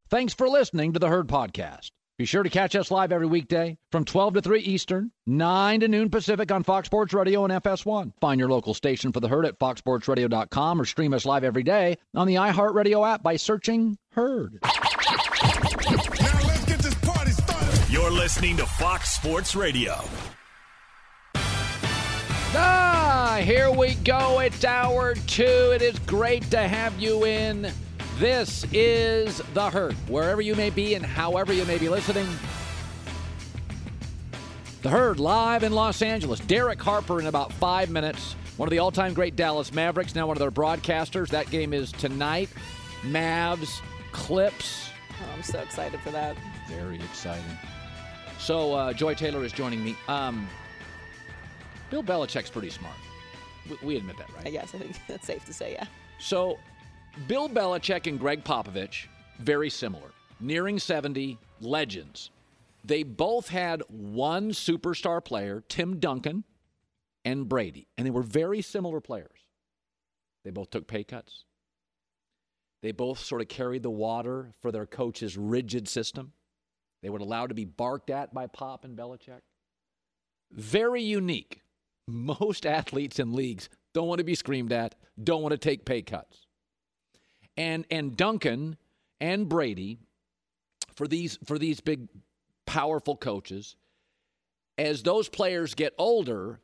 Thanks for listening to the Herd Podcast. Be sure to catch us live every weekday from 12 to 3 Eastern, 9 to noon Pacific on Fox Sports Radio and FS1. Find your local station for the Herd at foxsportsradio.com or stream us live every day on the iHeartRadio app by searching Herd. Now let's get this party started. You're listening to Fox Sports Radio. Here we go. It's hour 2. It is great to have you in. This is The Herd. Wherever you may be and however you may be listening. The Herd live in Los Angeles. Derek Harper in about 5 minutes. One of the all-time great Dallas Mavericks, now one of their broadcasters. That game is tonight. Mavs, Clips. Oh, I'm so excited for that. Very exciting. So, Joy Taylor is joining me. Bill Belichick's pretty smart. We admit that, right? Yes, I think that's safe to say, yeah. So, Bill Belichick and Greg Popovich, very similar. Nearing 70, legends. They both had one superstar player, Tim Duncan and Brady, and they were very similar players. They both took pay cuts. They both sort of carried the water for their coach's rigid system. They were allowed to be barked at by Pop and Belichick. Very unique. Most athletes in leagues don't want to be screamed at, don't want to take pay cuts. And Duncan and Brady, for these big, powerful coaches, as those players get older,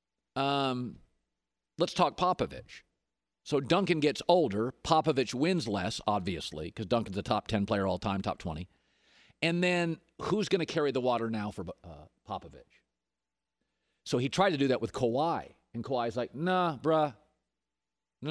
let's talk Popovich. So Duncan gets older. Popovich wins less, obviously, because Duncan's a top 10 player all time, top 20. And then who's going to carry the water now for Popovich? So he tried to do that with Kawhi. And Kawhi's like, nah, bruh. No.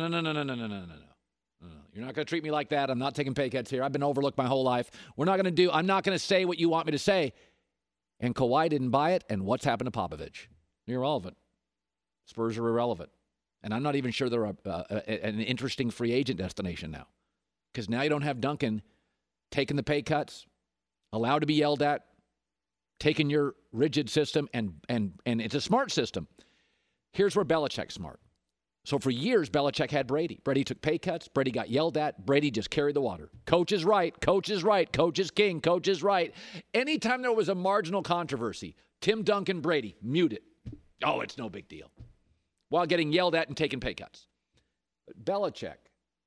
You're not going to treat me like that. I'm not taking pay cuts here. I've been overlooked my whole life. I'm not going to say what you want me to say. And Kawhi didn't buy it. And what's happened to Popovich? Irrelevant. Spurs are irrelevant. And I'm not even sure they're an interesting free agent destination now. Because now you don't have Duncan taking the pay cuts, allowed to be yelled at, taking your rigid system, and it's a smart system. Here's where Belichick's smart. So for years, Belichick had Brady. Brady took pay cuts. Brady got yelled at. Brady just carried the water. Coach is right. Coach is right. Coach is king. Coach is right. Anytime there was a marginal controversy, Tim Duncan, Brady, mute it. Oh, it's no big deal. While getting yelled at and taking pay cuts. But Belichick,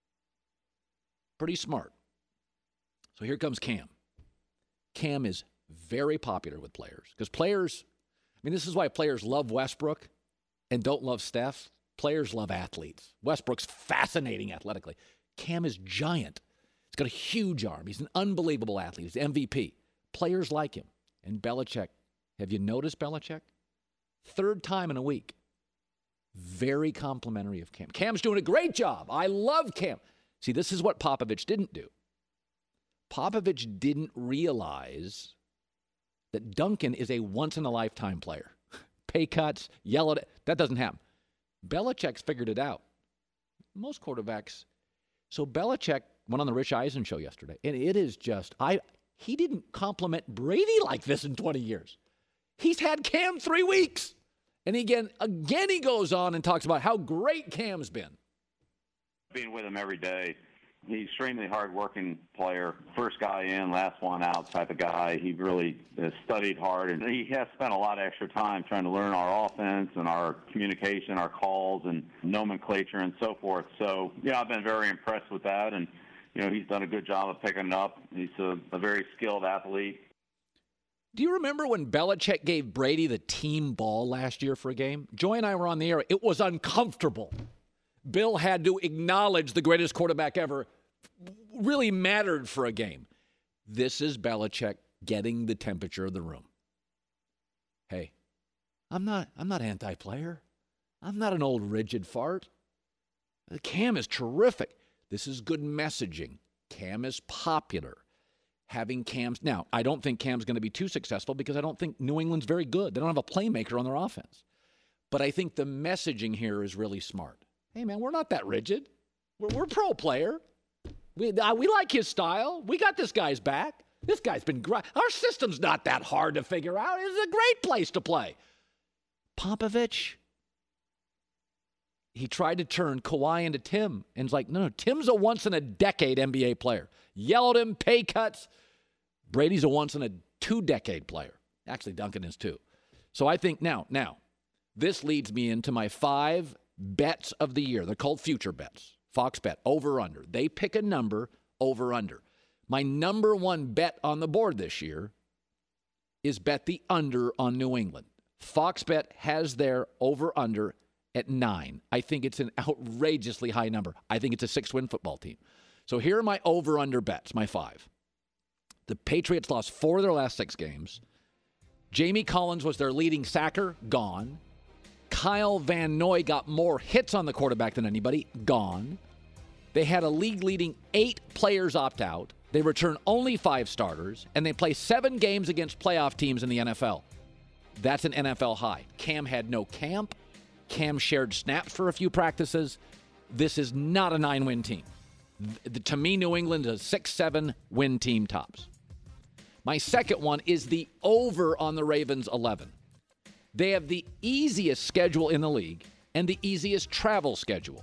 pretty smart. So here comes Cam. Cam is very popular with players. Because players, this is why players love Westbrook and don't love Steph. Players love athletes. Westbrook's fascinating athletically. Cam is giant. He's got a huge arm. He's an unbelievable athlete. He's MVP. Players like him. And Belichick, have you noticed Belichick? Third time in a week. Very complimentary of Cam. Cam's doing a great job. I love Cam. See, this is what Popovich didn't do. Popovich didn't realize that Duncan is a once-in-a-lifetime player. Pay cuts, yell at it. That doesn't happen. Belichick's figured it out. Most quarterbacks. So Belichick went on the Rich Eisen show yesterday, and it is just, he didn't compliment Brady like this in 20 years. He's had Cam 3 weeks. And again he goes on and talks about how great Cam's been. Being with him every day. He's extremely hard-working player, first guy in, last one out type of guy. He really has studied hard, and he has spent a lot of extra time trying to learn our offense and our communication, our calls and nomenclature and so forth. So, I've been very impressed with that, and, he's done a good job of picking it up. He's a very skilled athlete. Do you remember when Belichick gave Brady the team ball last year for a game? Joy and I were on the air. It was uncomfortable. Bill had to acknowledge the greatest quarterback ever really mattered for a game. This is Belichick getting the temperature of the room. Hey, I'm not anti-player. I'm not an old rigid fart. Cam is terrific. This is good messaging. Cam is popular. Having Cam's now, I don't think Cam's going to be too successful because I don't think New England's very good. They don't have a playmaker on their offense. But I think the messaging here is really smart. Hey, man, we're not that rigid. We're pro player. We like his style. We got this guy's back. This guy's been great. Our system's not that hard to figure out. It's a great place to play. Popovich, he tried to turn Kawhi into Tim. And it's like, no, Tim's a once-in-a-decade NBA player. Yelled him, pay cuts. Brady's a once-in-a-two-decade player. Actually, Duncan is too. So I think now, this leads me into my 5 bets of the year. They're called future bets. Fox Bet, over-under. They pick a number, over-under. My number 1 bet on the board this year is bet the under on New England. Fox Bet has their over-under at 9. I think it's an outrageously high number. I think it's a 6-win football team. So here are my over-under bets, my 5. The Patriots lost 4 of their last 6 games. Jamie Collins was their leading sacker, gone. Kyle Van Noy got more hits on the quarterback than anybody, gone. They had a league-leading 8 players opt out. They return only 5 starters, and they play 7 games against playoff teams in the NFL. That's an NFL high. Cam had no camp. Cam shared snaps for a few practices. This is not a 9-win team. To me, New England is a 6-7 win team tops. My second one is the over on the Ravens 11. They have the easiest schedule in the league and the easiest travel schedule.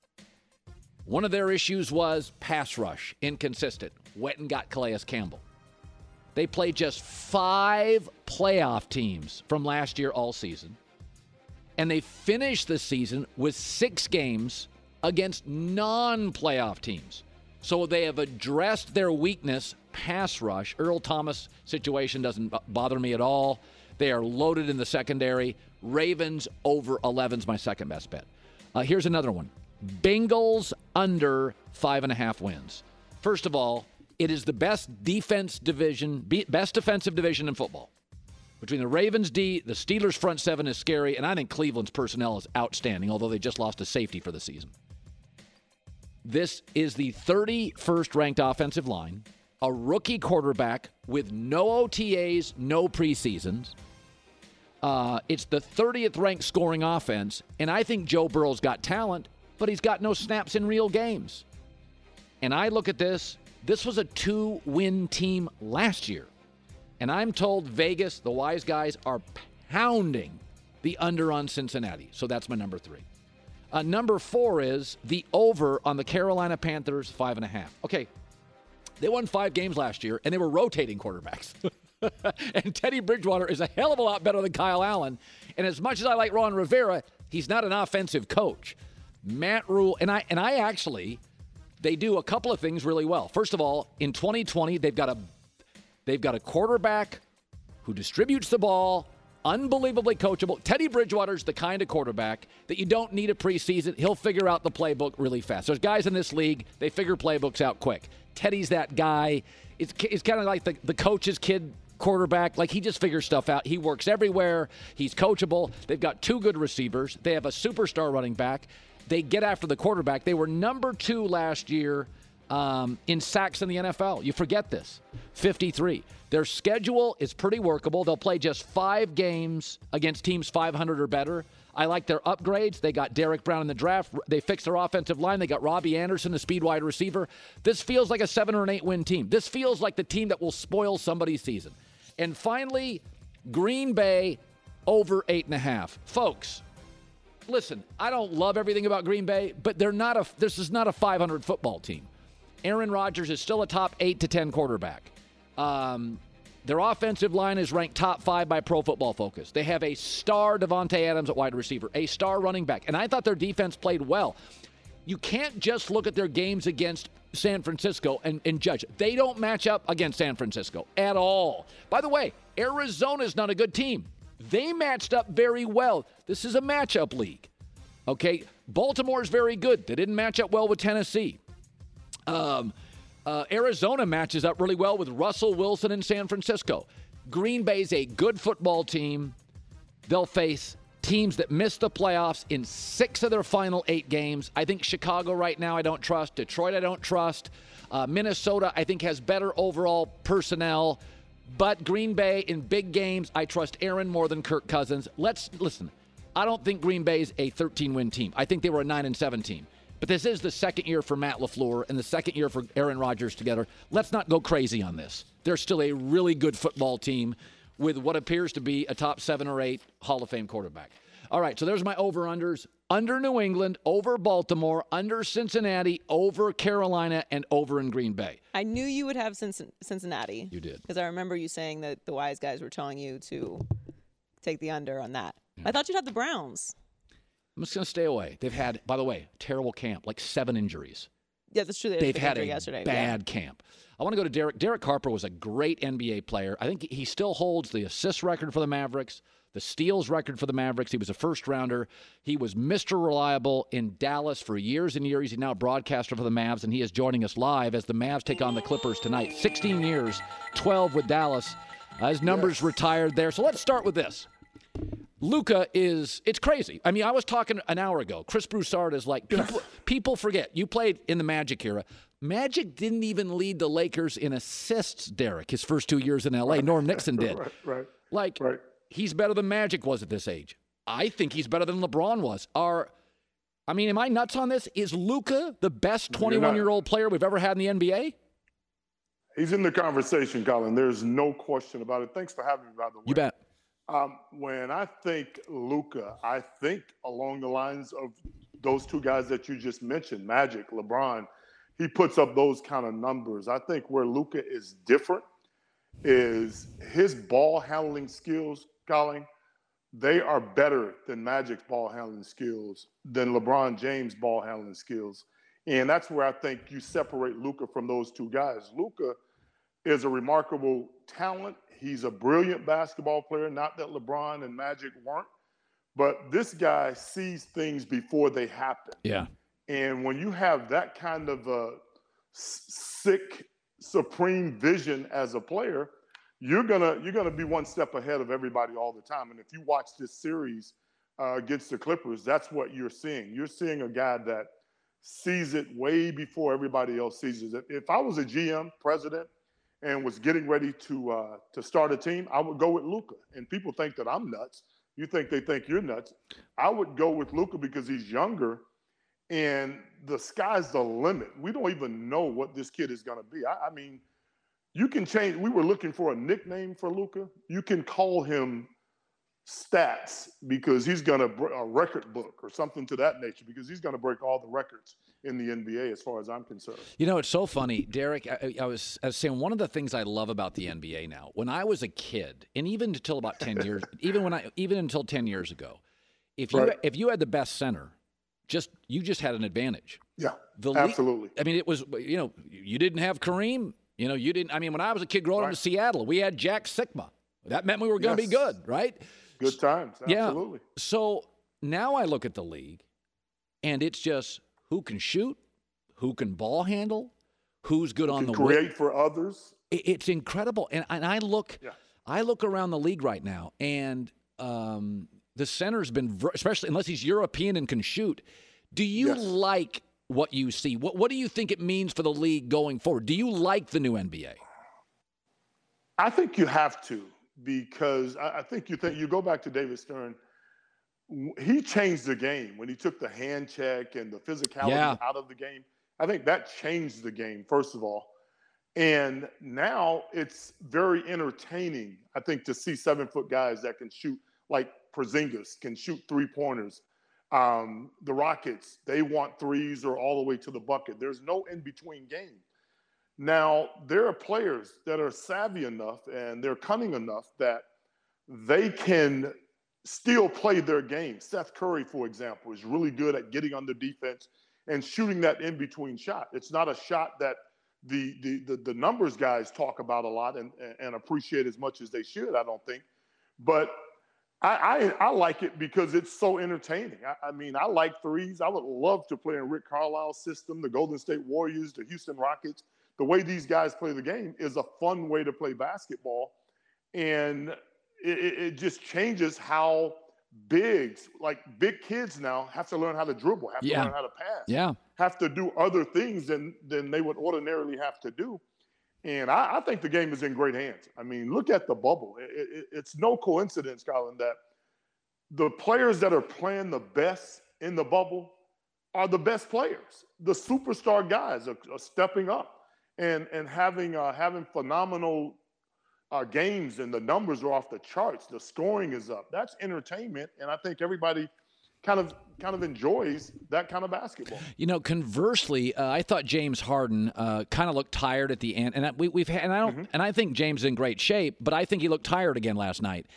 One of their issues was pass rush, inconsistent. Went and got Calais Campbell. They played just 5 playoff teams from last year all season. And they finished the season with 6 games against non-playoff teams. So they have addressed their weakness, pass rush. Earl Thomas situation doesn't bother me at all. They are loaded in the secondary. Ravens over 11 is my second best bet. Here's another one. Bengals under 5.5 wins. First of all, it is the best defensive division in football. Between the Ravens D, the Steelers front 7 is scary, and I think Cleveland's personnel is outstanding, although they just lost a safety for the season. This is the 31st ranked offensive line, a rookie quarterback with no OTAs, no preseasons. It's the 30th ranked scoring offense, and I think Joe Burrow's got talent, but he's got no snaps in real games. And I look at this was a 2-win team last year. And I'm told Vegas, the wise guys, are pounding the under on Cincinnati. So that's my number 3. Number 4 is the over on the Carolina Panthers, 5.5. Okay, they won 5 games last year, and they were rotating quarterbacks. And Teddy Bridgewater is a hell of a lot better than Kyle Allen. And as much as I like Ron Rivera, he's not an offensive coach. Matt Rule, and I actually, they do a couple of things really well. First of all, in 2020, they've got a quarterback who distributes the ball, unbelievably coachable. Teddy Bridgewater's the kind of quarterback that you don't need a preseason. He'll figure out the playbook really fast. There's guys in this league, they figure playbooks out quick. Teddy's that guy. It's kind of like the coach's kid quarterback. Like, he just figures stuff out. He works everywhere. He's coachable. They've got 2 good receivers. They have a superstar running back. They get after the quarterback. They were number 2 last year in sacks in the NFL. You forget this. 53. Their schedule is pretty workable. They'll play just 5 games against teams 500 or better. I like their upgrades. They got Derek Brown in the draft. They fixed their offensive line. They got Robbie Anderson, the speed wide receiver. This feels like a 7 or an 8 win team. This feels like the team that will spoil somebody's season. And finally, Green Bay over 8.5. Folks, listen, I don't love everything about Green Bay, but this is not a 500 football team. Aaron Rodgers is still a top 8 to 10 quarterback. Their offensive line is ranked top 5 by Pro Football Focus. They have a star Devontae Adams at wide receiver, a star running back, and I thought their defense played well. You can't just look at their games against San Francisco and judge. They don't match up against San Francisco at all. By the way, Arizona's not a good team. They matched up very well. This is a matchup league. Okay, Baltimore's very good. They didn't match up well with Tennessee. Arizona matches up really well with Russell Wilson in San Francisco. Green Bay's a good football team. They'll face teams that missed the playoffs in 6 of their final 8 games. I think Chicago right now I don't trust. Detroit I don't trust. Minnesota I think has better overall personnel. But Green Bay in big games, I trust Aaron more than Kirk Cousins. Listen, I don't think Green Bay's a 13-win team. I think they were a 9-7 team. But this is the second year for Matt LaFleur and the second year for Aaron Rodgers together. Let's not go crazy on this. They're still a really good football team with what appears to be a top 7 or 8 Hall of Fame quarterback. All right, so there's my over-unders. under New England, over Baltimore, under Cincinnati, over Carolina, and over in Green Bay. I knew you would have Cincinnati. You did. Because I remember you saying that the wise guys were telling you to take the under on that. Yeah. I thought you'd have the Browns. I'm just going to stay away. They've had, by the way, terrible camp, like 7 injuries. Yeah, that's true. They've had a bad camp. I want to go to Derek. Derek Harper was a great NBA player. I think he still holds the assist record for the Mavericks, the steals record for the Mavericks. He was a first-rounder. He was Mr. Reliable in Dallas for years and years. He's now a broadcaster for the Mavs, and he is joining us live as the Mavs take on the Clippers tonight. 16 years, 12 with Dallas. His numbers retired there. So let's start with this. Luka it's crazy. I mean, I was talking an hour ago. Chris Broussard is like, people forget. You played in the Magic era. Magic didn't even lead the Lakers in assists, Derek, his first 2 years in L.A. Norm Nixon did. Right. He's better than Magic was at this age. I think he's better than LeBron was. Am I nuts on this? Is Luka the best 21-year-old player we've ever had in the NBA? He's in the conversation, Colin. There's no question about it. Thanks for having me, by the way. You bet. When I think Luka, I think along the lines of those two guys that you just mentioned, Magic, LeBron. He puts up those kind of numbers. I think where Luka is different is his ball handling skills, Colin. They are better than Magic's ball handling skills, than LeBron James' ball handling skills. And that's where I think you separate Luka from those two guys. Luka is a remarkable talent. He's a brilliant basketball player, not that LeBron and Magic weren't, but this guy sees things before they happen. Yeah. And when you have that kind of a sick, supreme vision as a player, you're gonna be one step ahead of everybody all the time. And if you watch this series against the Clippers, that's what you're seeing. You're seeing a guy that sees it way before everybody else sees it. If I was a GM, president, and was getting ready to start a team, I would go with Luka. And people think that I'm nuts. You think they think you're nuts. I would go with Luka because he's younger, and the sky's the limit. We don't even know what this kid is going to be. I mean, you can change. We were looking for a nickname for Luka. You can call him Stats because he's going to a record book or something to that nature because he's going to break all the records in the NBA as far as I'm concerned. You know, it's so funny, Derek. I was saying one of the things I love about the NBA now, when I was a kid, and even until about 10 years, even until 10 years ago, if you had the best center, you just had an advantage. Yeah, absolutely. I mean, it was, you didn't have Kareem. You didn't. I mean, when I was a kid growing up in Seattle, we had Jack Sikma. That meant we were going to be good, right? Good times, absolutely. Yeah. So now I look at the league, and it's just who can shoot, who can ball handle, who's good on the wing. Create for others. It's incredible. And I look around the league right now, and the center's been, especially unless he's European and can shoot. Do you like what you see? What do you think it means for the league going forward? Do you like the new NBA? I think you have to. Because I think you go back to David Stern, he changed the game when he took the hand check and the physicality out of the game. I think that changed the game, first of all. And now it's very entertaining, I think, to see 7-foot guys that can shoot, like Porzingis can shoot three-pointers. The Rockets, they want threes or all the way to the bucket. There's no in-between game. Now, there are players that are savvy enough and they're cunning enough that they can still play their game. Seth Curry, for example, is really good at getting under defense and shooting that in-between shot. It's not a shot that the numbers guys talk about a lot and appreciate as much as they should, I don't think. But I like it because it's so entertaining. I mean, I like threes. I would love to play in Rick Carlisle's system, the Golden State Warriors, the Houston Rockets. The way these guys play the game is a fun way to play basketball. And it just changes how big kids now have to learn how to dribble, have to learn how to pass, have to do other things than they would ordinarily have to do. And I think the game is in great hands. I mean, look at the bubble. It's no coincidence, Colin, that the players that are playing the best in the bubble are the best players. The superstar guys are stepping up. And having phenomenal games, and the numbers are off the charts. The scoring is up. That's entertainment, and I think everybody kind of of enjoys that kind of basketball. You know, conversely, I thought James Harden kind of looked tired at the end, and I think James is in great shape, but I think he looked tired again last night.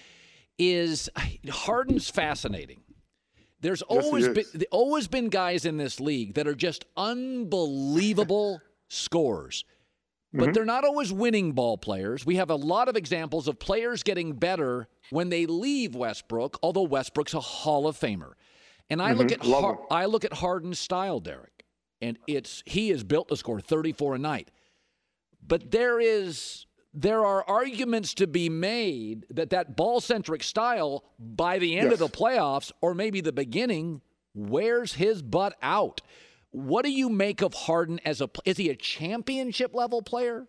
Harden's fascinating. There's always been guys in this league that are just unbelievable scorers. But they're not always winning ball players. We have a lot of examples of players getting better when they leave Westbrook, although Westbrook's a Hall of Famer. And I look at Harden's style, Derek, and he is built to score 34 a night. But there are arguments to be made that ball-centric style, by the end of the playoffs or maybe the beginning, wears his butt out. What do you make of Harden is he a championship level player?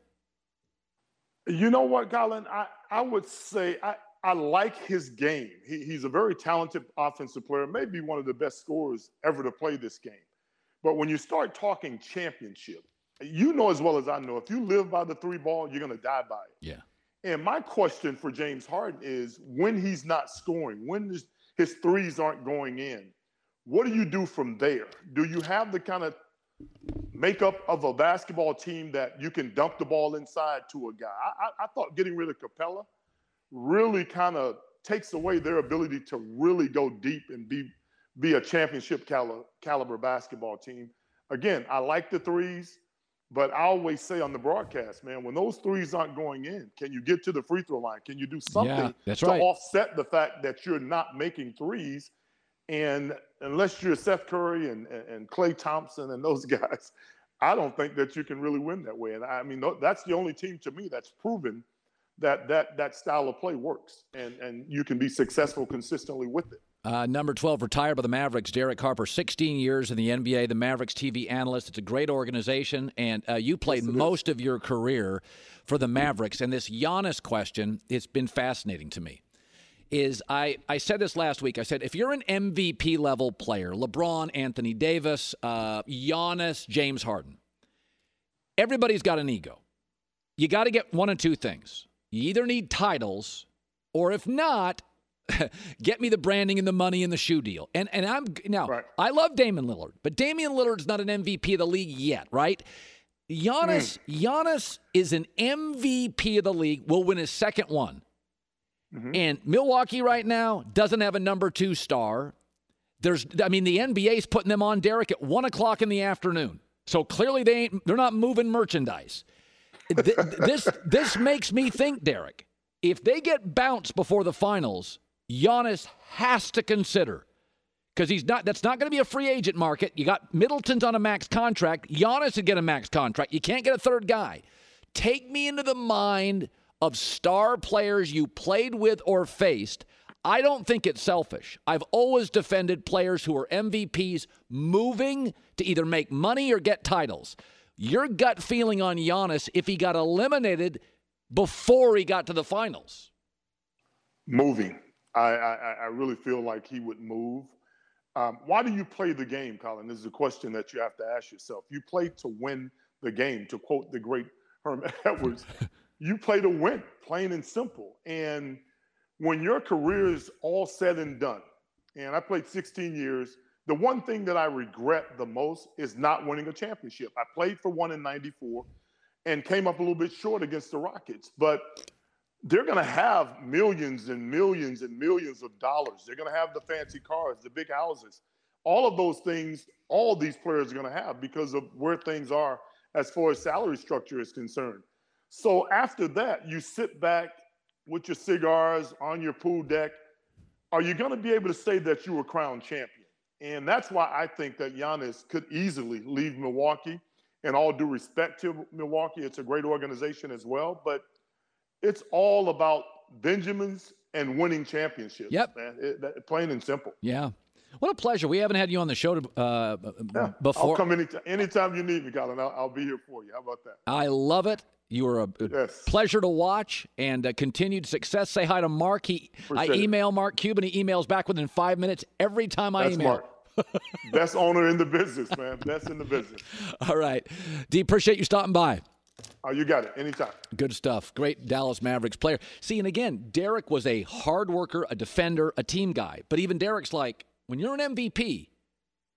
You know what, Colin? I would say I like his game. He's a very talented offensive player, maybe one of the best scorers ever to play this game. But when you start talking championship, you know as well as I know, if you live by the three ball, you're going to die by it. Yeah. And my question for James Harden is, when he's not scoring, when his threes aren't going in, what do you do from there? Do you have the kind of makeup of a basketball team that you can dump the ball inside to a guy? I thought getting rid of Capella really kind of takes away their ability to really go deep and be a championship caliber basketball team. Again, I like the threes, but I always say on the broadcast, man, when those threes aren't going in, can you get to the free throw line? Can you do something offset the fact that you're not making threes? And unless you're Seth Curry and Klay Thompson and those guys, I don't think that you can really win that way. And I mean, that's the only team to me that's proven that style of play works, and you can be successful consistently with it. Number 12, retired by the Mavericks, Derek Harper, 16 years in the NBA, the Mavericks TV analyst. It's a great organization, and you played most of your career for the Mavericks. And this Giannis question, it's been fascinating to me. I said this last week. I said, if you're an MVP-level player, LeBron, Anthony Davis, Giannis, James Harden, everybody's got an ego. You got to get one of two things. You either need titles, or if not, get me the branding and the money and the shoe deal. And I love Damian Lillard, but Damian Lillard's not an MVP of the league yet, right? Giannis is an MVP of the league, will win his second one. And Milwaukee right now doesn't have a number 2 star. The NBA's putting them on, Derek, at 1 o'clock in the afternoon. So clearly they're not moving merchandise. This makes me think, Derek, if they get bounced before the finals, Giannis has to consider, because that's not going to be a free agent market. You got Middleton's on a max contract. Giannis would get a max contract. You can't get a third guy. Take me into the mind of star players you played with or faced. I don't think it's selfish. I've always defended players who are MVPs moving to either make money or get titles. Your gut feeling on Giannis if he got eliminated before he got to the finals? Moving. I really feel like he would move. Why do you play the game, Colin? This is a question that you have to ask yourself. You play to win the game, to quote the great Herman Edwards. You play to win, plain and simple. And when your career is all said and done, and I played 16 years, the one thing that I regret the most is not winning a championship. I played for one in 94 and came up a little bit short against the Rockets. But they're going to have millions and millions and millions of dollars. They're going to have the fancy cars, the big houses. All of those things, all these players are going to have because of where things are as far as salary structure is concerned. So after that, you sit back with your cigars on your pool deck. Are you going to be able to say that you were crowned champion? And that's why I think that Giannis could easily leave Milwaukee. And all due respect to Milwaukee, it's a great organization as well. But it's all about Benjamins and winning championships. Yep. Man. Plain and simple. Yeah. What a pleasure. We haven't had you on the show before. I'll come anytime you need me, Colin. I'll be here for you. How about that? I love it. You were a pleasure to watch, and continued success. Say hi to Mark. I email Mark Cuban. He emails back within 5 minutes every time I email. Mark. Best owner in the business, man. Best in the business. All right. D, appreciate you stopping by. Oh, you got it. Anytime. Good stuff. Great Dallas Mavericks player. See, and again, Derek was a hard worker, a defender, a team guy. But even Derek's like, when you're an MVP,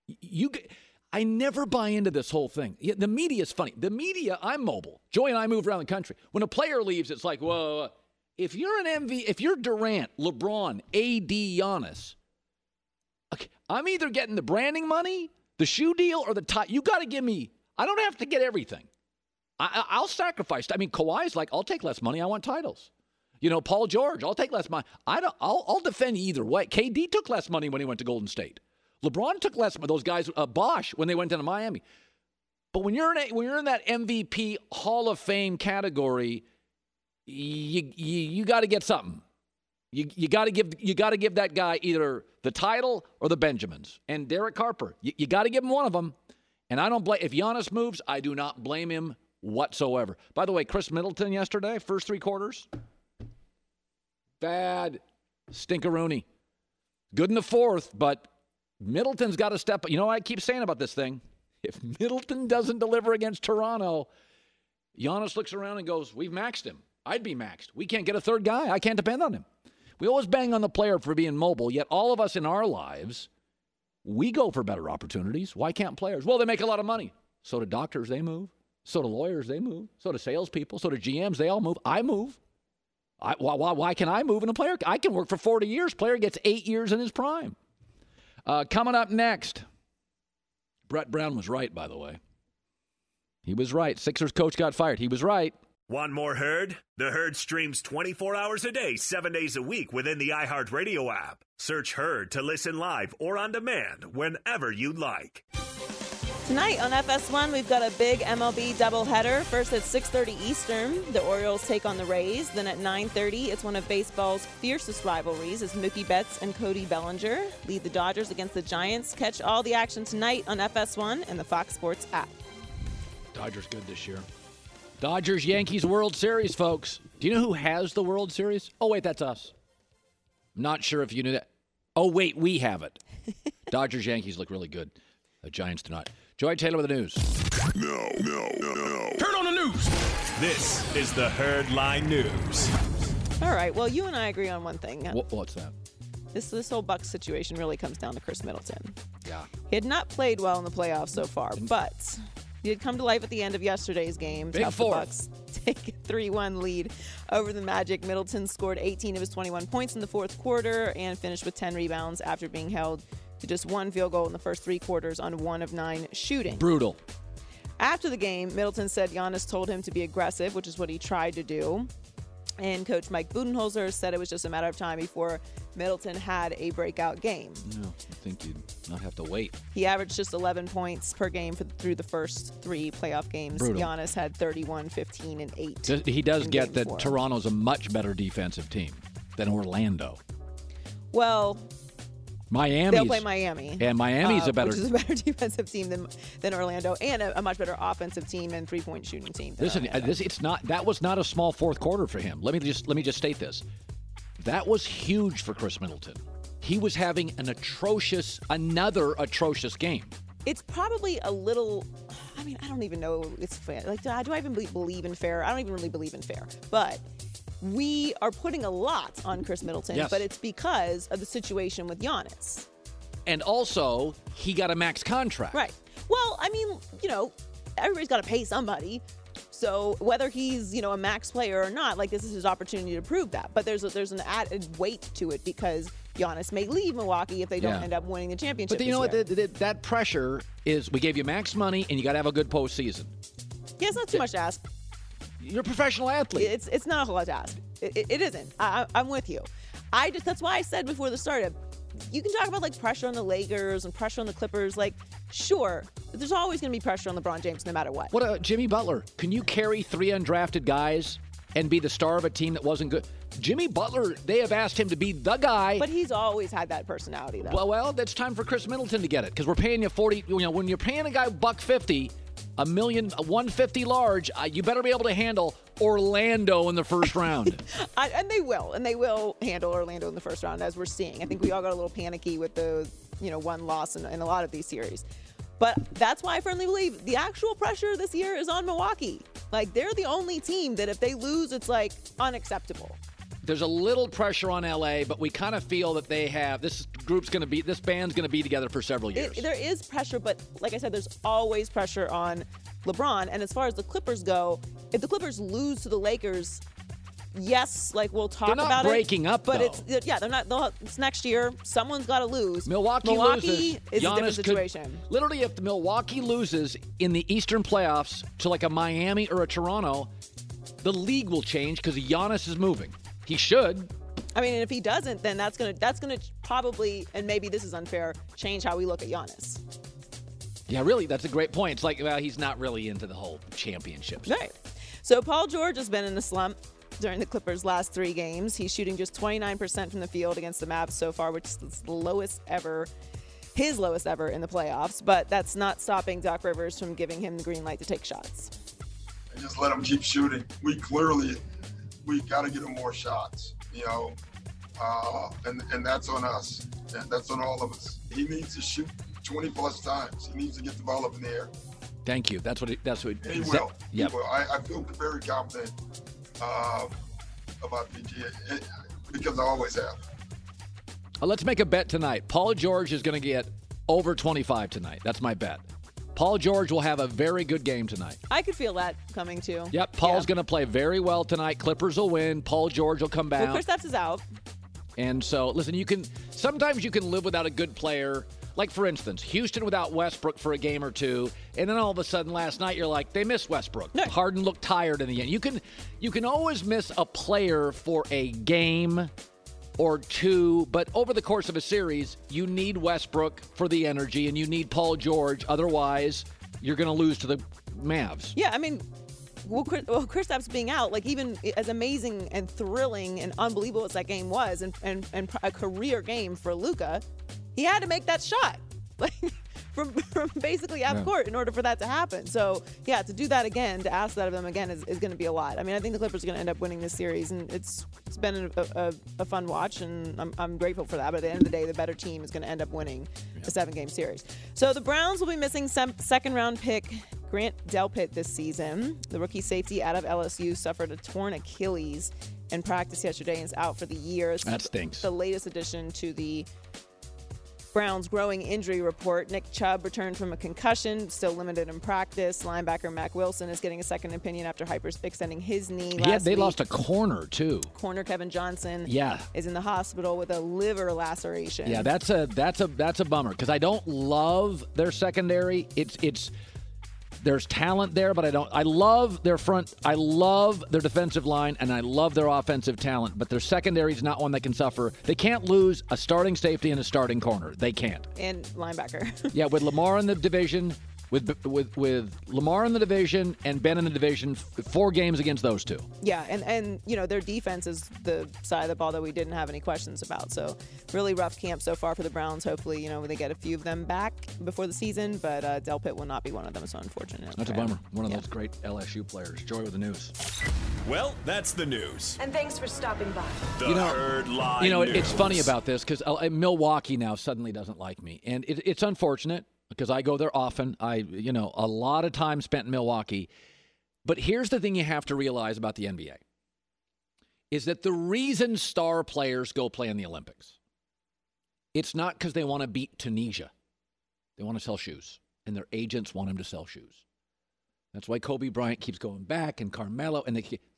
I never buy into this whole thing. The media is funny. The media, I'm mobile. Joy and I move around the country. When a player leaves, it's like, whoa. If you're if you're Durant, LeBron, AD, Giannis, okay, I'm either getting the branding money, the shoe deal, or the tie. You got to give me. I don't have to get everything. I'll sacrifice. I mean, Kawhi's like, I'll take less money. I want titles. Paul George, I'll take less money. I'll defend you either way. KD took less money when he went to Golden State. LeBron took less money. Those guys, Bosch, when they went down to Miami. But when you're in that MVP Hall of Fame category, you got to get something. You got to give that guy either the title or the Benjamins. And Derek Harper, you got to give him one of them. And I don't blame. If Giannis moves, I do not blame him whatsoever. By the way, Chris Middleton yesterday, first 3 quarters, bad, stinkeroonie. Good in the fourth, but Middleton's got to step up. You know what I keep saying about this thing? If Middleton doesn't deliver against Toronto, Giannis looks around and goes, we've maxed him. I'd be maxed. We can't get a third guy. I can't depend on him. We always bang on the player for being mobile, yet all of us in our lives, we go for better opportunities. Why can't players? Well, they make a lot of money. So do doctors, they move. So do lawyers, they move. So do salespeople. So do GMs, they all move. I move. Why can I move in a player? I can work for 40 years. Player gets 8 years in his prime. Coming up next, Brett Brown was right, by the way. He was right. Sixers coach got fired. He was right. Want more Herd? The Herd streams 24 hours a day, 7 days a week within the iHeartRadio app. Search Herd to listen live or on demand whenever you'd like. Tonight on FS1, we've got a big MLB doubleheader. First at 6:30 Eastern, the Orioles take on the Rays. Then at 9:30, it's one of baseball's fiercest rivalries as Mookie Betts and Cody Bellinger lead the Dodgers against the Giants. Catch all the action tonight on FS1 and the Fox Sports app. Dodgers good this year. Dodgers-Yankees World Series, folks. Do you know who has the World Series? Oh, wait, that's us. Not sure if you knew that. Oh, wait, we have it. Dodgers-Yankees look really good. The Giants do not. Joy Taylor with the news. No. Turn on the news. This is the Herd Line News. All right, well, you and I agree on one thing. What's that? This whole Bucks situation really comes down to Chris Middleton. Yeah. He had not played well in the playoffs so far, but he had come to life at the end of yesterday's game to help the Bucks take a 3-1 lead over the Magic. Middleton scored 18 of his 21 points in the fourth quarter and finished with 10 rebounds after being held to just 1 field goal in the first 3 quarters on 1 of 9 shooting. Brutal. After the game, Middleton said Giannis told him to be aggressive, which is what he tried to do. And Coach Mike Budenholzer said it was just a matter of time before Middleton had a breakout game. No, I think you'd not have to wait. He averaged just 11 points per game through the first 3 playoff games. Brutal. Giannis had 31, 15, and 8. He does get that 4. Toronto's a much better defensive team than Orlando. Well, they'll play Miami. And Miami's which is a better defensive team than Orlando, and a much better offensive team and 3-point shooting team. Listen, that was not a small fourth quarter for him. Let me just state this. That was huge for Chris Middleton. He was having another atrocious game. It's probably a little. I mean, I don't even know. It's fair. Like, do I even believe in fair? I don't even really believe in fair, but. We are putting a lot on Chris Middleton, yes. But it's because of the situation with Giannis. And also, he got a max contract. Right. Well, I mean, everybody's got to pay somebody. So whether he's, a max player or not, like, this is his opportunity to prove that. But there's an added weight to it because Giannis may leave Milwaukee if they don't end up winning the championship. But you know what? That pressure is we gave you max money and you got to have a good postseason. Yeah, it's not too much to ask. You're a professional athlete. It's not a whole lot to ask. It isn't. I'm with you. That's why I said before the start, you can talk about like pressure on the Lakers and pressure on the Clippers. Like, sure, but there's always going to be pressure on LeBron James no matter what. What about Jimmy Butler? Can you carry 3 undrafted guys and be the star of a team that wasn't good? Jimmy Butler, they have asked him to be the guy. But he's always had that personality, though. Well, that's time for Chris Middleton to get it because we're paying you $40. When you're paying a guy $150. $150 large, you better be able to handle Orlando in the first round. And they will handle Orlando in the first round, as we're seeing. I think we all got a little panicky with the, one loss in a lot of these series. But that's why I firmly believe the actual pressure this year is on Milwaukee. Like, they're the only team that if they lose, it's like unacceptable. there's a little pressure on LA, but we kind of feel that this band's going to be together for several years. There is pressure, but like I said, there's always pressure on LeBron. And as far as the Clippers go, if the Clippers lose to the Lakers, yes, like we'll talk about it. They're not breaking up, but though. they're not. It's next year. Someone's got to lose. Milwaukee loses. Is Giannis a different situation. Literally, if Milwaukee loses in the Eastern playoffs to like a Miami or a Toronto, the league will change because Giannis is moving. He should. I mean, and if he doesn't, then that's gonna probably, and maybe this is unfair, change how we look at Giannis. Yeah, really, that's a great point. It's like, well, he's not really into the whole championships. Right. So Paul George has been in a slump during the Clippers' last 3 games. He's shooting just 29% from the field against the Mavs so far, which is the lowest ever, his lowest ever in the playoffs. But that's not stopping Doc Rivers from giving him the green light to take shots. And just let him keep shooting. We got to get him more shots, and that's on us. That's on all of us. He needs to shoot 20-plus times. He needs to get the ball up in the air. Thank you. That's what he will. Yep. He will. I feel very confident about PG because I always have. Let's make a bet tonight. Paul George is going to get over 25 tonight. That's my bet. Paul George will have a very good game tonight. I could feel that coming too. Yep, Paul's going to play very well tonight. Clippers will win. Paul George will come back. Well, Kristaps is out. And so, listen, sometimes you can live without a good player. Like, for instance, Houston without Westbrook for a game or two, and then all of a sudden last night you're like, they missed Westbrook. No. Harden looked tired in the end. You can always miss a player for a game or two, but over the course of a series, you need Westbrook for the energy, and you need Paul George. Otherwise, you're going to lose to the Mavs. Yeah, I mean, Kristaps being out, like even as amazing and thrilling and unbelievable as that game was, and a career game for Luka, he had to make that shot, like from basically half court in order for that to happen. So yeah, to do that again, to ask that of them again is going to be a lot. I mean, I think the Clippers are going to end up winning this series, and it's been a fun watch, and I'm grateful for that. But at the end of the day, the better team is going to end up winning a 7-game series. So the Browns will be missing second-round pick Grant Delpit this season. The rookie safety out of LSU suffered a torn Achilles in practice yesterday and is out for the year. That stinks. The latest addition to the Browns' growing injury report. Nick Chubb returned from a concussion, still limited in practice. Linebacker Mac Wilson is getting a second opinion after hyperextending his knee last week. They lost a corner, too. Corner Kevin Johnson is in the hospital with a liver laceration. Yeah, that's a bummer because I don't love their secondary. There's talent there, but I love their front. I love their defensive line, and I love their offensive talent. But their secondary is not one that can suffer. They can't lose a starting safety and a starting corner. They can't. And linebacker. Yeah, with Lamar in the division, with Lamar in the division and Ben in the division, 4 games against those two. Yeah, and their defense is the side of the ball that we didn't have any questions about. So really rough camp so far for the Browns. Hopefully, they get a few of them back before the season, but Delpit will not be one of them, so unfortunate. That's a bummer. One of those great LSU players. Joy with the news. Well, that's the news. And thanks for stopping by. The Herd Line News. It's funny about this because Milwaukee now suddenly doesn't like me, and it's unfortunate. Because I go there often. A lot of time spent in Milwaukee. But here's the thing you have to realize about the NBA is that the reason star players go play in the Olympics, it's not because they want to beat Tunisia. They want to sell shoes, and their agents want them to sell shoes. That's why Kobe Bryant keeps going back, and Carmelo, and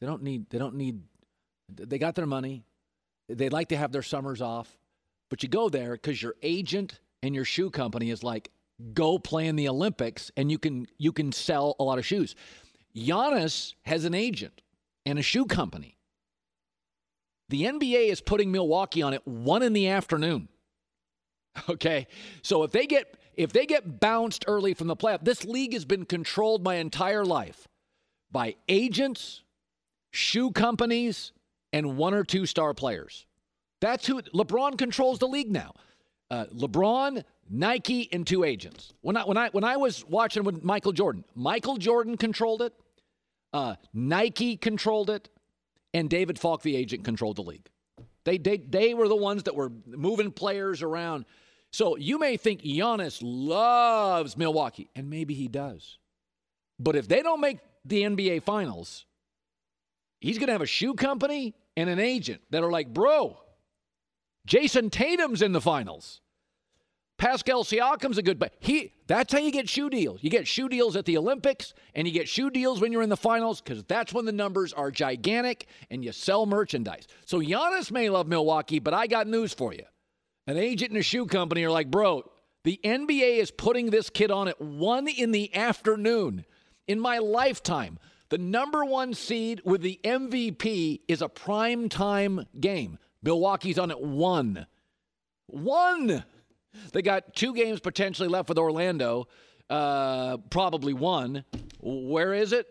they got their money. They'd like to have their summers off, but you go there because your agent and your shoe company is like, go play in the Olympics, and you can sell a lot of shoes. Giannis has an agent and a shoe company. The NBA is putting Milwaukee on at 1 p.m. Okay, so if they get bounced early from the playoff, this league has been controlled my entire life by agents, shoe companies, and 1 or 2 star players. That's who LeBron controls the league now. LeBron, Nike, and 2 agents. When I was watching with Michael Jordan controlled it. Nike controlled it, and David Falk, the agent, controlled the league. They were the ones that were moving players around. So you may think Giannis loves Milwaukee, and maybe he does. But if they don't make the NBA Finals, He's going to have a shoe company and an agent that are like, bro, Jason Tatum's in the finals. Pascal Siakam's a good, but that's how you get shoe deals. You get shoe deals at the Olympics, and you get shoe deals when you're in the finals, because that's when the numbers are gigantic and you sell merchandise. So Giannis may love Milwaukee, but I got news for you. An agent and a shoe company are like, bro, the NBA is putting this kid on at 1 p.m. In my lifetime, the number 1 seed with the MVP is a primetime game. Milwaukee's on at 1. 1! They got 2 games potentially left with Orlando, probably 1. Where is it?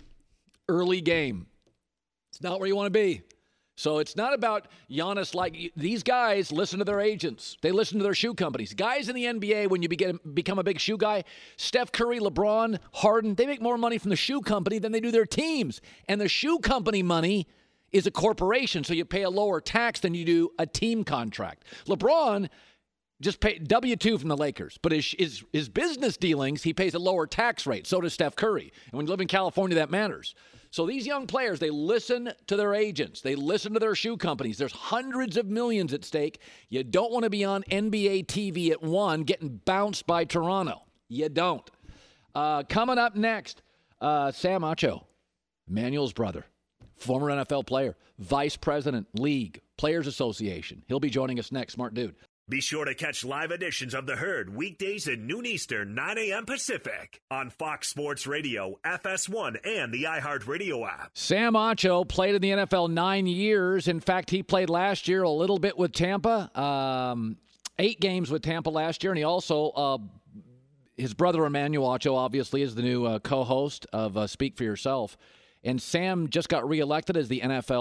Early game. It's not where you want to be. So it's not about Giannis. Like, these guys listen to their agents. They listen to their shoe companies. Guys in the NBA, when you become a big shoe guy, Steph Curry, LeBron, Harden, they make more money from the shoe company than they do their teams. And the shoe company money is a corporation, so you pay a lower tax than you do a team contract. LeBron just pay W-2 from the Lakers. But his business dealings, he pays a lower tax rate. So does Steph Curry. And when you live in California, that matters. So these young players, they listen to their agents. They listen to their shoe companies. There's hundreds of millions at stake. You don't want to be on NBA TV at 1 getting bounced by Toronto. You don't. Coming up next, Sam Acho, Emmanuel's brother, former NFL player, vice president, league, Players Association. He'll be joining us next. Smart dude. Be sure to catch live editions of The Herd weekdays at noon Eastern, 9 a.m. Pacific on Fox Sports Radio, FS1, and the iHeartRadio app. Sam Acho played in the NFL 9 years. In fact, he played last year a little bit with Tampa, 8 games with Tampa last year. And he also, his brother Emmanuel Acho, obviously, is the new co-host of Speak for Yourself. And Sam just got reelected as the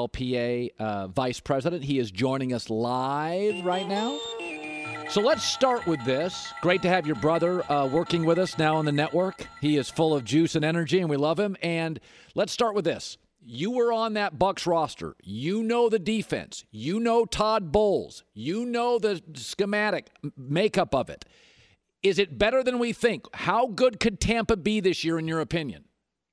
NFLPA vice president. He is joining us live right now. So let's start with this. Great to have your brother working with us now on the network. He is full of juice and energy, and we love him. And let's start with this. You were on that Bucs roster. You know the defense. You know Todd Bowles. You know the schematic makeup of it. Is it better than we think? How good could Tampa be this year, in your opinion?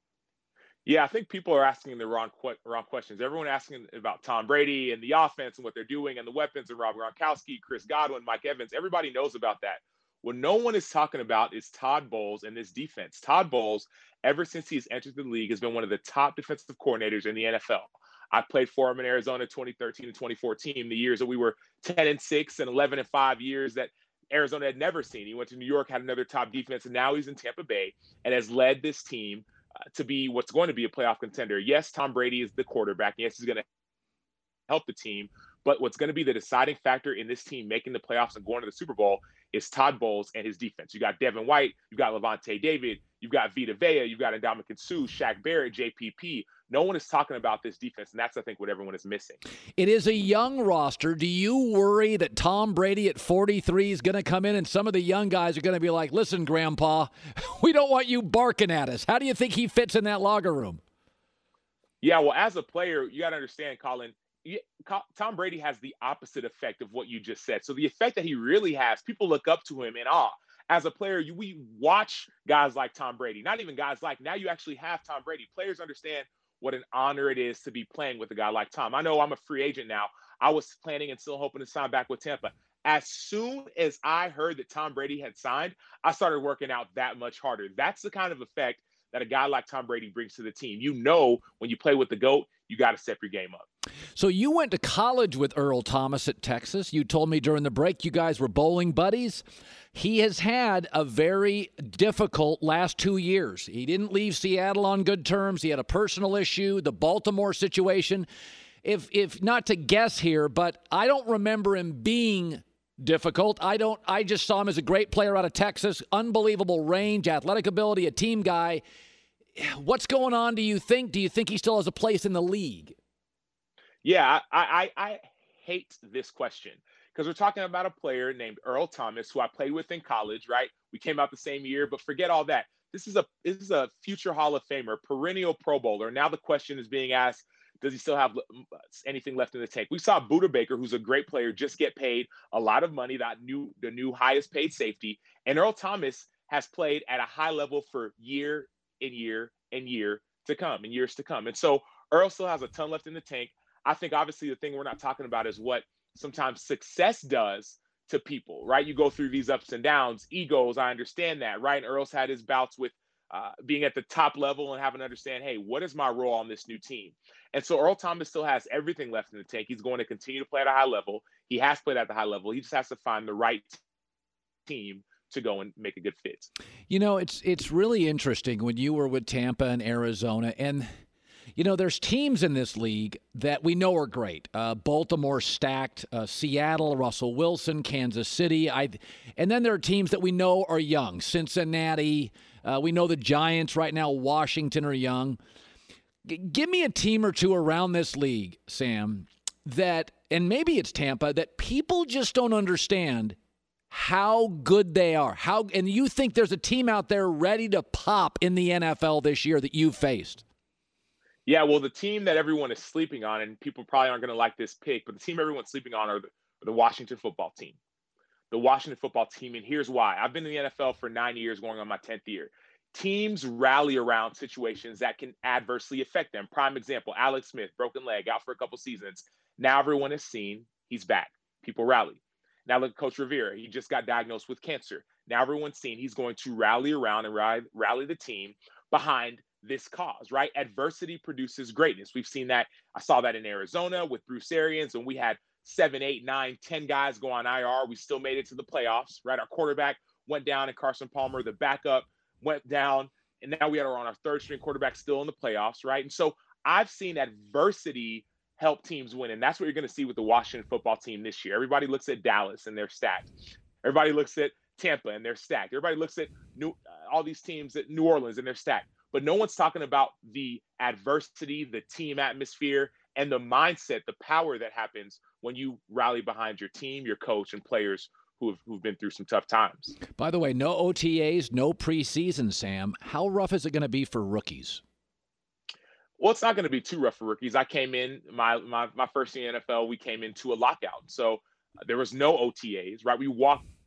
Yeah, I think people are asking the wrong questions. Everyone asking about Tom Brady and the offense and what they're doing and the weapons and Rob Gronkowski, Chris Godwin, Mike Evans. Everybody knows about that. What no one is talking about is Todd Bowles and this defense. Todd Bowles, ever since he's entered the league, has been one of the top defensive coordinators in the NFL. I played for him in Arizona 2013 and 2014, the years that we were 10-6 and 11-5 years that Arizona had never seen. He went to New York, had another top defense, and now he's in Tampa Bay and has led this team to be what's going to be a playoff contender. Yes, Tom Brady is the quarterback. Yes, he's going to help the team. But what's going to be the deciding factor in this team making the playoffs and going to the Super Bowl is Todd Bowles and his defense. You got Devin White, you got Levante David, you've got Vita Vea, you've got Ndamukong Suh, Shaq Barrett, JPP. No one is talking about this defense, and that's, I think, what everyone is missing. It is a young roster. Do you worry that Tom Brady at 43 is going to come in and some of the young guys are going to be like, listen, Grandpa, we don't want you barking at us? How do you think he fits in that locker room? Yeah, well, as a player, you got to understand, Colin, Tom Brady has the opposite effect of what you just said. So the effect that he really has, people look up to him in awe. As a player, we watch guys like Tom Brady, not even guys like, now you actually have Tom Brady. Players understand what an honor it is to be playing with a guy like Tom. I know I'm a free agent now. I was planning and still hoping to sign back with Tampa. As soon as I heard that Tom Brady had signed, I started working out that much harder. That's the kind of effect that a guy like Tom Brady brings to the team. You know, when you play with the GOAT, you got to step your game up. So you went to college with Earl Thomas at Texas. You told me during the break you guys were bowling buddies. He has had a very difficult last 2 years. He didn't leave Seattle on good terms. He had a personal issue, the Baltimore situation. If not to guess here, but I don't remember him being difficult. I just saw him as a great player out of Texas, unbelievable range, athletic ability, a team guy. What's going on, do you think? Do you think he still has a place in the league? Yeah, I hate this question because we're talking about a player named Earl Thomas, who I played with in college, right? We came out the same year, but forget all that. This is a future Hall of Famer, perennial Pro Bowler. Now the question is being asked, does he still have anything left in the tank? We saw Budda Baker, who's a great player, just get paid a lot of money, the new highest paid safety. And Earl Thomas has played at a high level for year and year and year to come, and years to come. And so Earl still has a ton left in the tank. I think obviously the thing we're not talking about is what sometimes success does to people, right? You go through these ups and downs, egos, I understand that, right? And Earl's had his bouts with being at the top level and having to understand, hey, what is my role on this new team? And so Earl Thomas still has everything left in the tank. He's going to continue to play at a high level. He has played at the high level. He just has to find the right team to go and make a good fit. You know, it's really interesting when you were with Tampa and Arizona, and you know, there's teams in this league that we know are great. Baltimore stacked, Seattle, Russell Wilson, Kansas City. And then there are teams that we know are young. Cincinnati, we know the Giants right now, Washington are young. Give me a team or two around this league, Sam, that, and maybe it's Tampa, that people just don't understand how good they are. And you think there's a team out there ready to pop in the NFL this year that you've faced? Yeah, well, the team that everyone is sleeping on, and people probably aren't going to like this pick, but the team everyone's sleeping on are the Washington football team. The Washington football team, and here's why. I've been in the NFL for 9 years, going on my 10th year. Teams rally around situations that can adversely affect them. Prime example, Alex Smith, broken leg, out for a couple seasons. Now everyone has seen he's back. People rally. Now look at Coach Rivera. He just got diagnosed with cancer. Now everyone's seen he's going to rally around and rally the team behind this cause, right? Adversity produces greatness. We've seen that. I saw that in Arizona with Bruce Arians, and we had 7, 8, 9, 10 guys go on IR. We still made it to the playoffs, right? Our quarterback went down, and Carson Palmer, the backup, went down, and now we are on our third string quarterback still in the playoffs, right? And so I've seen adversity help teams win, and that's what you're going to see with the Washington football team this year. Everybody looks at Dallas, and they're stacked. Everybody looks at Tampa, and they're stacked. Everybody looks at all these teams at New Orleans, and they're stacked. But no one's talking about the adversity, the team atmosphere, and the mindset, the power that happens when you rally behind your team, your coach, and players who've been through some tough times. By the way, no OTAs, no preseason, Sam. How rough is it going to be for rookies? Well, it's not going to be too rough for rookies. I came in, my first year in the NFL, we came into a lockout. So there was no OTAs, right? We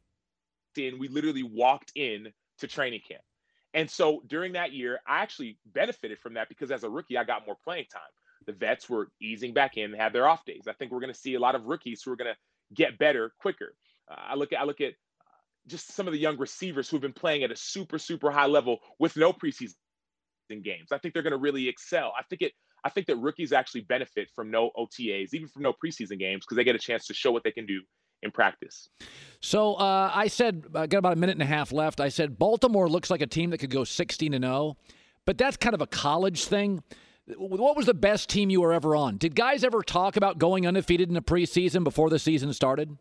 literally walked in to training camp. And so during that year, I actually benefited from that because as a rookie, I got more playing time. The vets were easing back in, they had their off days. I think we're going to see a lot of rookies who are going to get better quicker. I look at just some of the young receivers who've been playing at a super, super high level with no preseason games. I think they're going to really excel. I think that rookies actually benefit from no OTAs, even from no preseason games, because they get a chance to show what they can do in practice. So I said, I got about a minute and a half left. I said, Baltimore looks like a team that could go 16-0, but that's kind of a college thing. What was the best team you were ever on? Did guys ever talk about going undefeated in the preseason before the season started?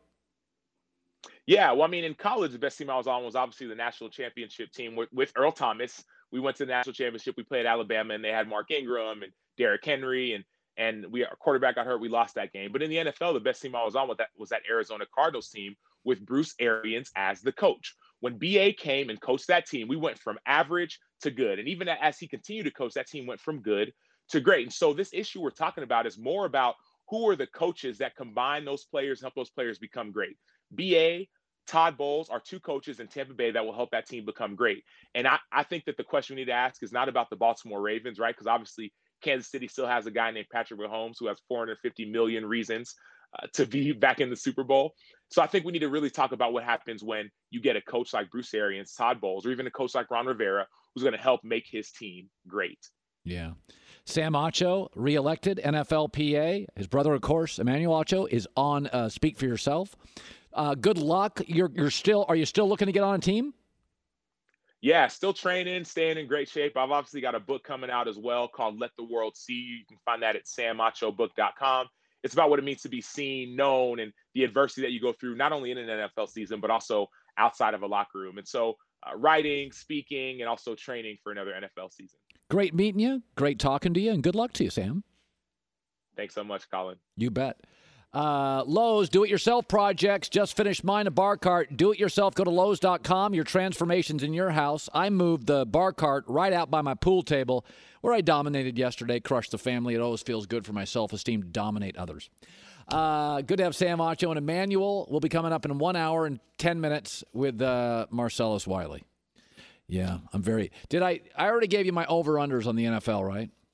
Yeah, well, I mean, in college, the best team I was on was obviously the national championship team with Earl Thomas. We went to the national championship. We played Alabama, and they had Mark Ingram and Derrick Henry, and our quarterback got hurt. We lost that game. But in the NFL, the best team I was on was that Arizona Cardinals team with Bruce Arians as the coach. When BA came and coached that team, we went from average to good. And even as he continued to coach, that team went from good to great. And so this issue we're talking about is more about who are the coaches that combine those players and help those players become great. BA, Todd Bowles are two coaches in Tampa Bay that will help that team become great. And I think that the question we need to ask is not about the Baltimore Ravens, right? Because obviously Kansas City still has a guy named Patrick Mahomes who has 450 million reasons to be back in the Super Bowl. So I think we need to really talk about what happens when you get a coach like Bruce Arians, Todd Bowles, or even a coach like Ron Rivera, who's going to help make his team great. Yeah. Sam Acho, reelected NFLPA. His brother, of course, Emmanuel Acho, is on Speak for Yourself. Good luck. Are you still looking to get on a team? Yeah, still training, staying in great shape. I've obviously got a book coming out as well called Let the World See You. You can find that at samachobook.com. It's about what it means to be seen, known, and the adversity that you go through, not only in an NFL season, but also outside of a locker room. And so writing, speaking, and also training for another NFL season. Great meeting you. Great talking to you. And good luck to you, Sam. Thanks so much, Colin. You bet. Lowe's do-it-yourself projects. Just finished mine, a bar cart. Do it yourself. Go to Lowe's.com. Your transformations in your house. I moved the bar cart right out by my pool table where I dominated yesterday, crushed the family. It always feels good for my self-esteem to dominate others. Good to have Sam Acho and Emmanuel. We'll be coming up in 1 hour and 10 minutes with Marcellus Wiley. Yeah, I'm very... I already gave you my over-unders on the NFL, right?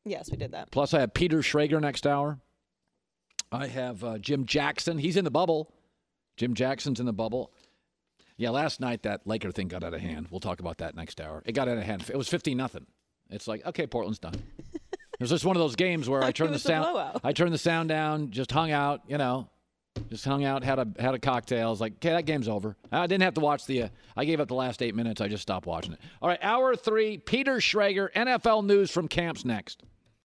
Yes, we did that. Plus, I have Peter Schrager next hour. I have Jim Jackson. He's in the bubble. Jim Jackson's in the bubble. Yeah, last night that Laker thing got out of hand. We'll talk about that next hour. It got out of hand. It was 15-0. It's like, okay, Portland's done. It was just one of those games where I turned the sound down, just hung out, had a cocktail. I was like, okay, that game's over. I didn't have to watch I gave up the last 8 minutes. I just stopped watching it. All right, hour 3, Peter Schrager, NFL news from camps next.